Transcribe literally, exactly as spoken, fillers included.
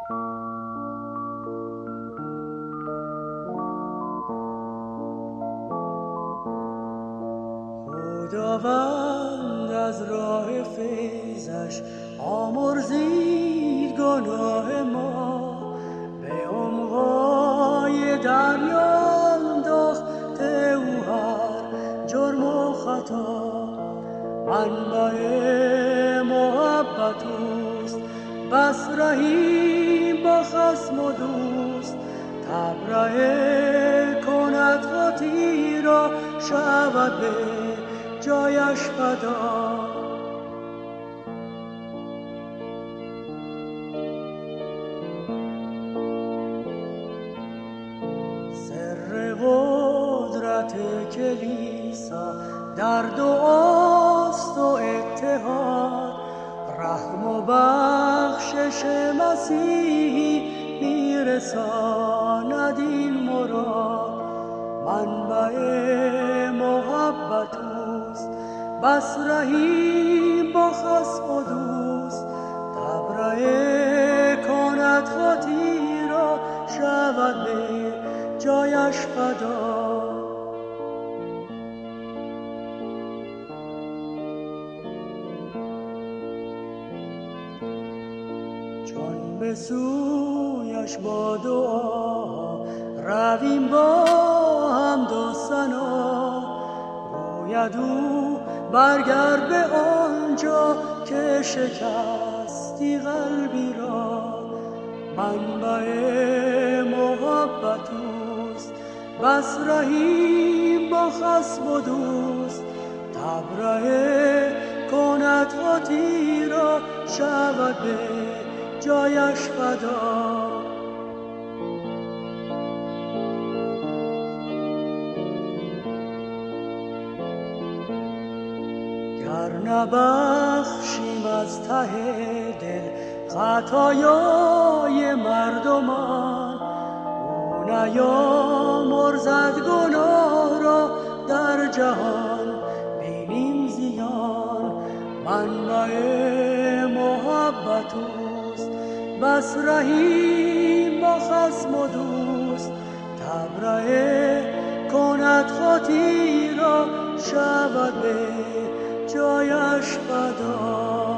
خداوند از راه فیضش آمرزید گناه ما، به عمقای دریا انداخته او هر جرم و خطا. منبع محبت اوست بس رحیم با خصم و دوست، تبرئه کند خاطی را شود به جایش فدا. سر قدرت کلیسا در دعاست و اتحاد، رحم و بخشش مسیحی میرساند این مراد. منبع محبت اوست بس رحیم با خصم و دوست، تبرئه کند خاطی را شود به جایش فدا. چون به سویش با دعا رویم با حمد و ثنا، گوید او برگرد به آنجا که شکستی قلبی را. منبع محبت اوست بس رحیم با خصم و دوست، تبرئه کند خاطی را شود به جایش فدا. گر نبخشیم از ته دل خطایای مردمان، او نیامرزد گناه را در جهان بینیم زیان. منبع محبت اوست بس رحیم با خصم و دوست، تبرئه کند خاطی را شود به جایش فدا.